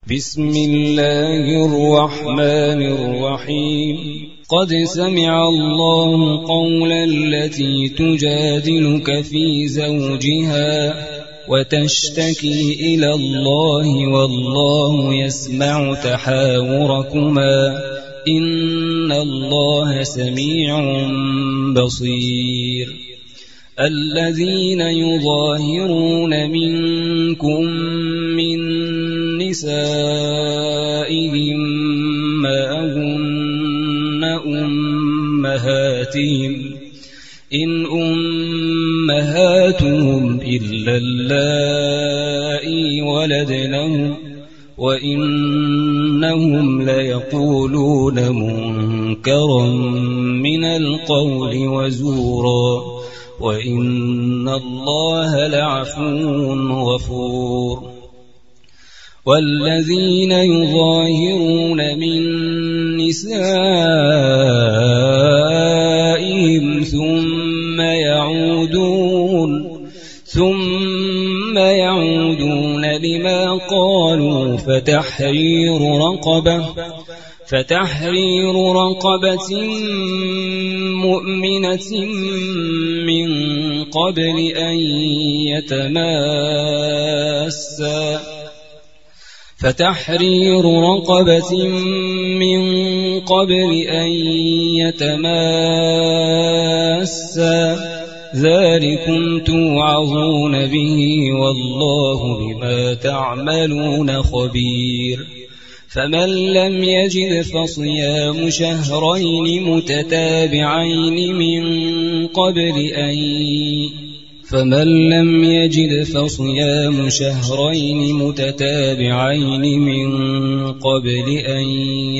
بسم الله الرحمن الرحيم. قد سمع الله قول التي تجادلك في زوجها وتشتكي إلى الله والله يسمع تحاوركما إن الله سميع بصير. الذين يظاهرون منكم من نسائهم ما هن أمهاتهم إن أمهاتهم إلا اللائي ولدنهم وإنهم ليقولون منكرا من القول وزورا وإن الله لعفو غفور. والذين يظاهرون من نسائهم ثم يعودون لما قالوا فتحرير رقبة مؤمنة من قبل أن يتماسا ذلكم توعظون به والله بما تعملون خبير. فمن لم يجد فصيام شهرين متتابعين من قبل أن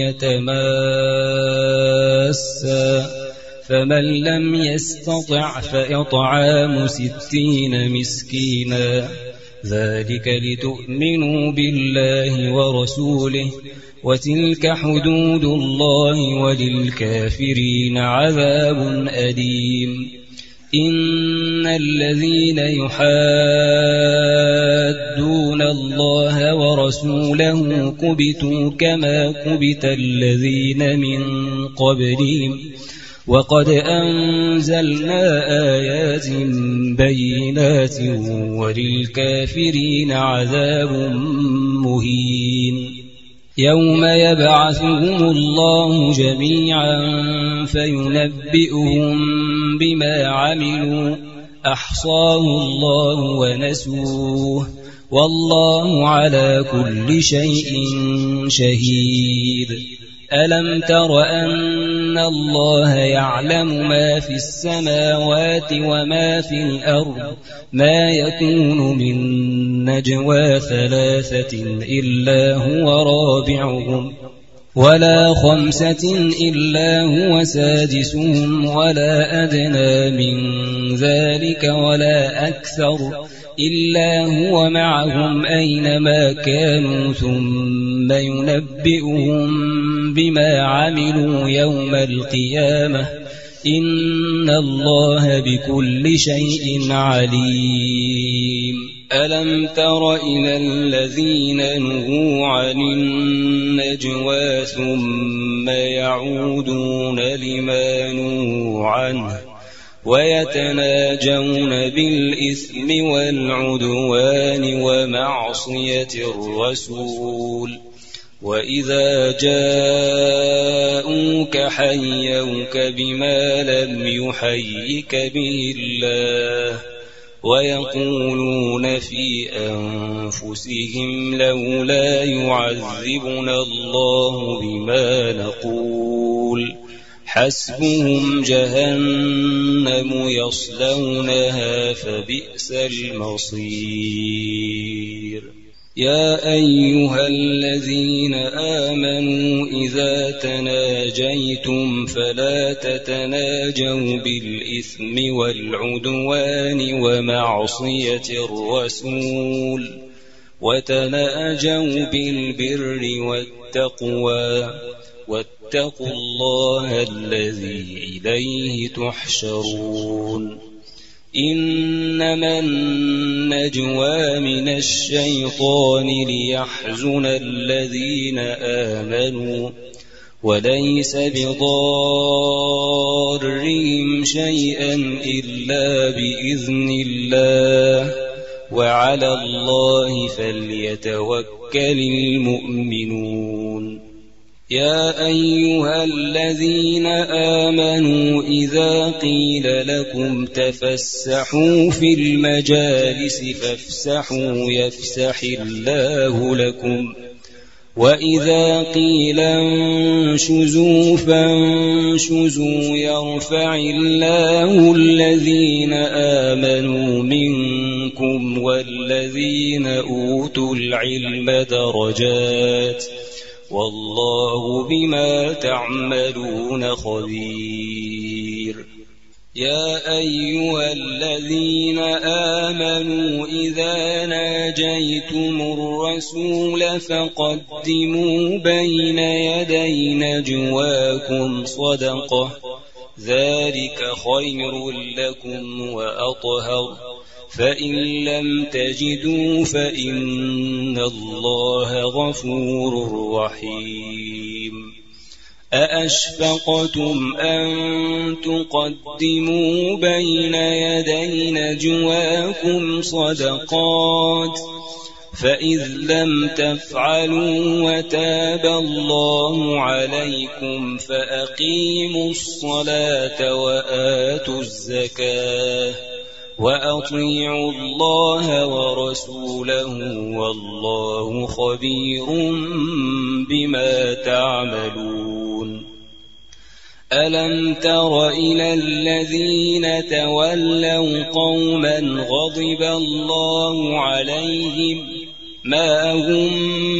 يتماسا فمن لم يستطع فإطعام 60 مسكينا ذلك لتؤمنوا بالله ورسوله وتلك حدود الله وللكافرين عذاب أليم. إن الذين يحادون الله ورسوله كبتوا كما كبت الذين من قبلهم وقد أنزلنا آيات بينات وللكافرين عذاب مهين. يوم يبعثهم الله جميعا فينبئهم بما عملوا أحصاه الله ونسوه والله على كل شيء شهيد. ألم تر أن الله يعلم ما في السماوات وما في الأرض ما يكون من نجوى 3 إلا هو رابعهم ولا 5 إلا هو سادسهم ولا أدنى من ذلك ولا أكثر إلا هو معهم أينما كانوا ثم ينبئهم بما عملوا يوم القيامة إن الله بكل شيء عليم. ألم تر إلى الذين نهوا عن النجوى ثم يعودون لما نهوا عنه ويتناجون بالإثم والعدوان ومعصية الرسول وإذا جاءوك حيوك بما لم يحيك به الله ويقولون في أنفسهم لولا يعذبنا الله بما نقول حسبهم جهنم يصلونها فبئس المصير. يا أيها الذين آمنوا إذا تناجيتم فلا تتناجوا بالإثم والعدوان ومعصية الرسول وتناجوا بالبر والتقوى واتقوا الله الذي إليه تحشرون. إنما النجوى من الشيطان ليحزن الذين آمنوا وليس بضارهم شيئا إلا بإذن الله وعلى الله فليتوكل المؤمنون. يا أيها الذين آمنوا إذا قيل لكم تفسحوا في المجالس فافسحوا يفسح الله لكم وإذا قيل انشزوا فانشزوا يرفع الله الذين آمنوا منكم والذين أوتوا العلم درجات والله بما تعملون خبير. يا أيها الذين آمنوا إذا ناجيتم الرسول فقدموا بين يدي نجواكم صدقة ذلك خير لكم وأطهر فإن لم تجدوا فإن الله غفور رحيم. أأشفقتم أن تقدموا بين يدي نجواكم صدقات فإذ لم تفعلوا وتاب الله عليكم فأقيموا الصلاة وآتوا الزكاة وأطيعوا الله ورسوله والله خبير بما تعملون. ألم تر إلى الذين تولوا قوما غضب الله عليهم ما هم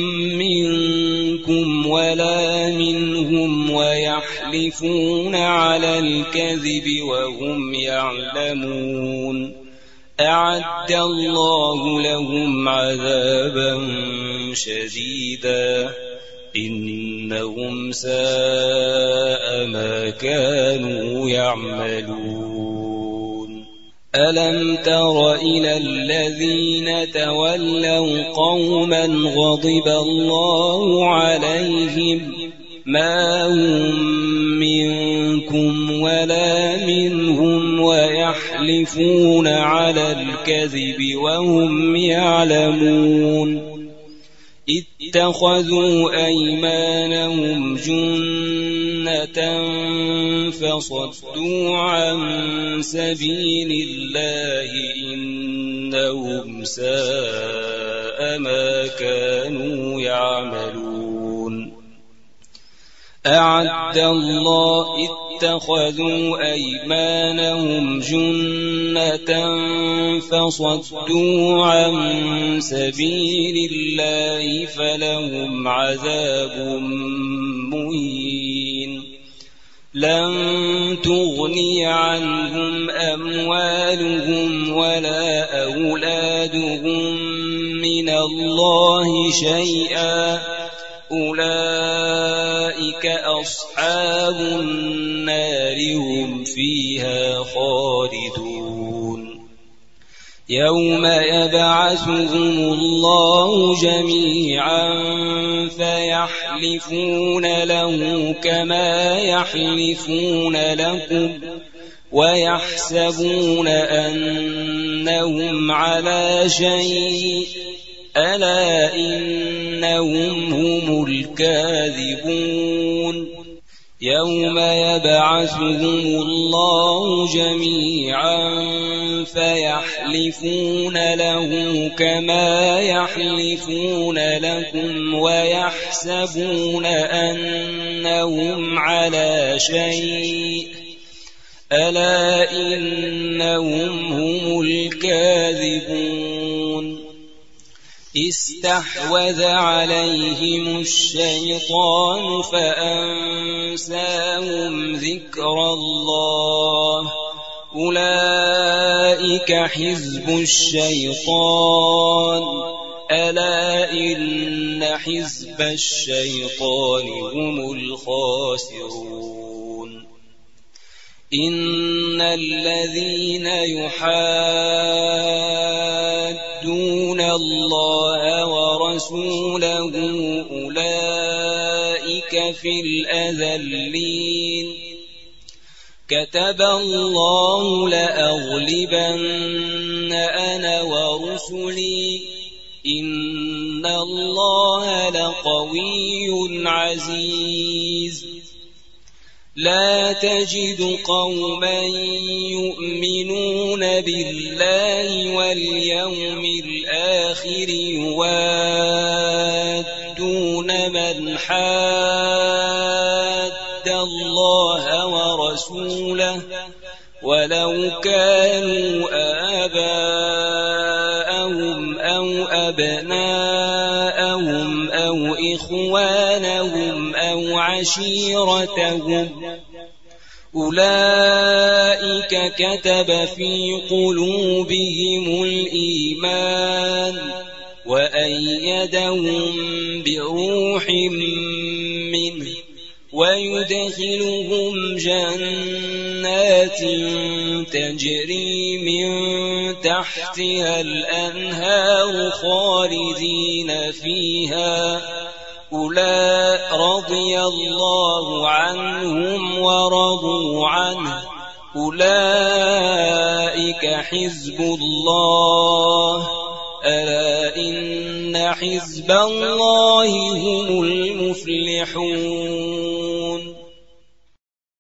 منكم ولا منهم ويحلفون على الكذب وهم يعلمون أعد الله لهم عذابا شديدا إنهم ساء ما كانوا يعملون. ألم تر إلى الذين تولوا قوما غضب الله عليهم ما هم منكم ولا منهم ويحلفون على الكذب وهم يعلمون اتخذوا أيمانهم جنة فصدوا عن سبيل الله إنهم ساء ما كانوا يعملون. أعد الله اتخذوا أيمانهم جنة فصدوا عن سبيل الله فلهم عذاب مهين. لن تغني عنهم أموالهم ولا أولادهم من الله شيئا أولئك أصحاب النار هم فيها خالدون. يوم يبعثهم الله جميعا فيحلفون له كما يحلفون لكم ويحسبون أنهم على شيء ألا إنهم هم الكاذبون. يوم يبعثهم الله جميعا فيحلفون له كما يحلفون لكم ويحسبون أنهم على شيء ألا إنهم هم الكاذبون. استحوذ عليهم الشيطان فأنساهم ذكر الله أولئك حزب الشيطان ألا إن حزب الشيطان هم الخاسرون. إن الذين يحادون الله ورسوله أولئك في الأذلين كتب الله لأغلبن أنا ورسلي إن الله لقوي عزيز لا تجد قوما يؤمنون بالله واليوم الآخر يوادون من حاد الله ورسوله ولو كانوا آباءهم أو أبناءهم أو إخوانهم أو عشيرتهم أولئك كتب في قلوبهم الإيمان وأيدهم بروح منه ويدخلهم جنات تجري من تحتها الأنهار خالدين فيها رضي الله عنهم ورضوا عنه أولئك حزب الله ألا إن حزب الله هم المفلحون